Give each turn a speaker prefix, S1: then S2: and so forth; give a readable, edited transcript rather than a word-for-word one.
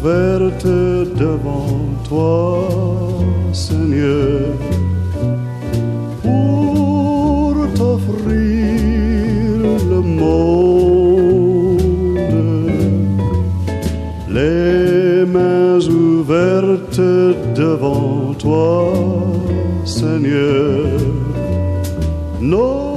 S1: ouvertes devant toi, Seigneur, pour t'offrir le monde. Les mains ouvertes devant toi, Seigneur, nos